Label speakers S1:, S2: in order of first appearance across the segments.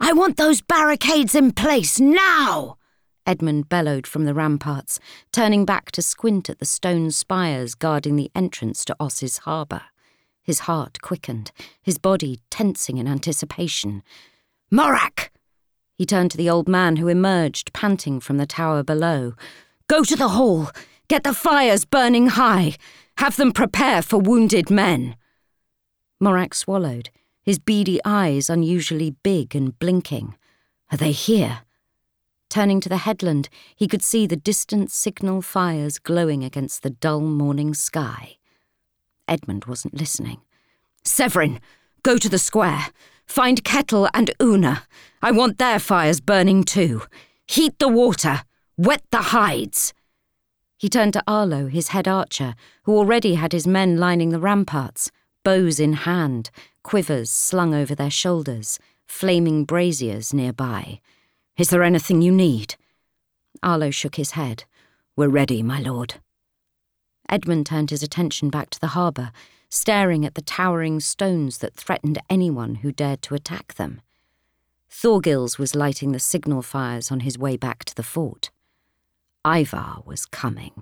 S1: I want those barricades in place now! Edmund bellowed from the ramparts, turning back to squint at the stone spires guarding the entrance to Oss's harbour. His heart quickened, his body tensing in anticipation. Morak! He turned to the old man who emerged, panting from the tower below. Go to the hall! Get the fires burning high! Have them prepare for wounded men! Morak swallowed, his beady eyes unusually big and blinking. Are they here? Turning to the headland, he could see the distant signal fires glowing against the dull morning sky. Edmund wasn't listening. Severin, go to the square. Find Kettle and Una. I want their fires burning too. Heat the water. Wet the hides. He turned to Arlo, his head archer, who already had his men lining the ramparts, bows in hand, quivers slung over their shoulders, flaming braziers nearby. Is there anything you need? Arlo shook his head. We're ready, my lord. Edmund turned his attention back to the harbour, staring at the towering stones that threatened anyone who dared to attack them. Thorgils was lighting the signal fires on his way back to the fort. Ivar was coming.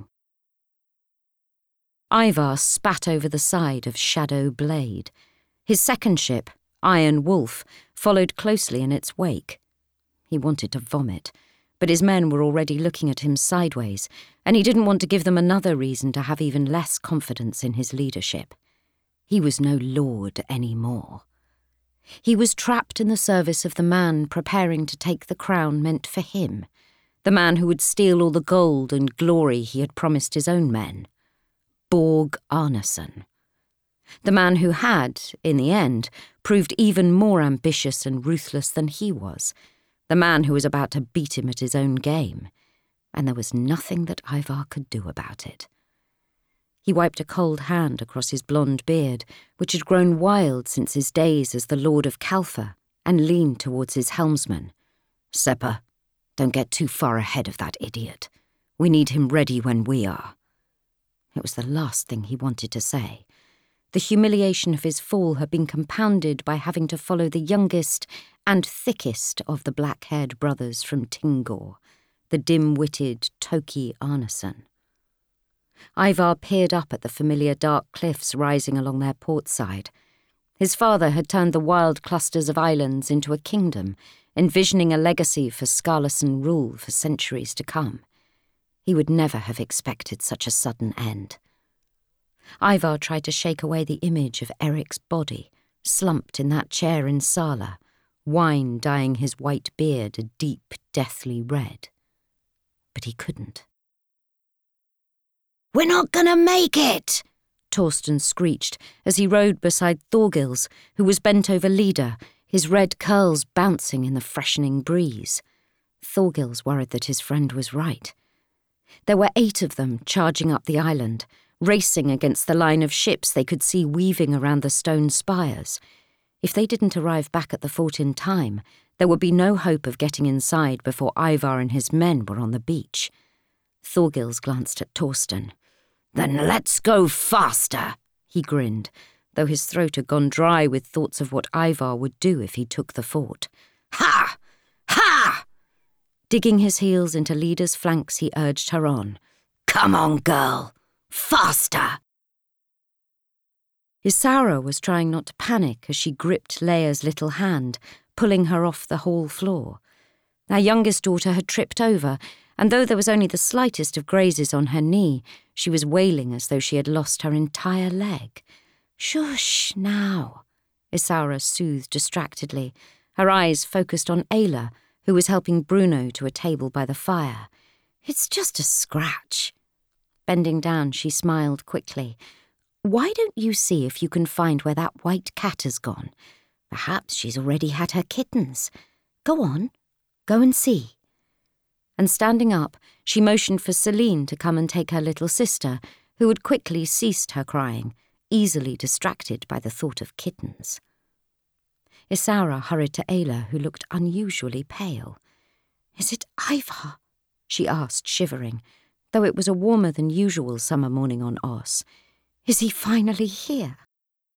S1: Ivar spat over the side of Shadow Blade. His second ship, Iron Wolf, followed closely in its wake. He wanted to vomit, but his men were already looking at him sideways, and he didn't want to give them another reason to have even less confidence in his leadership. He was no lord anymore. He was trapped in the service of the man preparing to take the crown meant for him, the man who would steal all the gold and glory he had promised his own men. Borg Arneson. The man who had, in the end, proved even more ambitious and ruthless than he was, the man who was about to beat him at his own game, and there was nothing that Ivar could do about it. He wiped a cold hand across his blonde beard, which had grown wild since his days as the Lord of Kalfa, and leaned towards his helmsman. Seppa, don't get too far ahead of that idiot. We need him ready when we are. It was the last thing he wanted to say. The humiliation of his fall had been compounded by having to follow the youngest and thickest of the black-haired brothers from Tingor, the dim-witted Toki Arneson. Ivar peered up at the familiar dark cliffs rising along their port side. His father had turned the wild clusters of islands into a kingdom, envisioning a legacy for Skarlason rule for centuries to come. He would never have expected such a sudden end. Ivar tried to shake away the image of Eric's body, slumped in that chair in Sala, wine dyeing his white beard a deep, deathly red. But he couldn't. "We're not gonna make it!" Torsten screeched as he rode beside Thorgils, who was bent over Lida, his red curls bouncing in the freshening breeze. Thorgils worried that his friend was right. There were 8 of them charging up the island, racing against the line of ships they could see weaving around the stone spires. If they didn't arrive back at the fort in time, there would be no hope of getting inside before Ivar and his men were on the beach. Thorgils glanced at Torsten. "Then let's go faster," he grinned, though his throat had gone dry with thoughts of what Ivar would do if he took the fort. "Ha! Ha!" Digging his heels into Lida's flanks, he urged her on. "Come on, girl! Faster!" Isaura was trying not to panic as she gripped Leia's little hand, pulling her off the hall floor. Our youngest daughter had tripped over, and though there was only the slightest of grazes on her knee, she was wailing as though she had lost her entire leg. "Shush, now," Isaura soothed distractedly, her eyes focused on Ayla, who was helping Bruno to a table by the fire. "It's just a scratch." Bending down, she smiled quickly. "Why don't you see if you can find where that white cat has gone? Perhaps she's already had her kittens. Go on, go and see." And standing up, she motioned for Celine to come and take her little sister, who had quickly ceased her crying, easily distracted by the thought of kittens. Isaura hurried to Ayla, who looked unusually pale. "Is it Ivar?" she asked, shivering, though it was a warmer than usual summer morning on Oss. "Is he finally here?"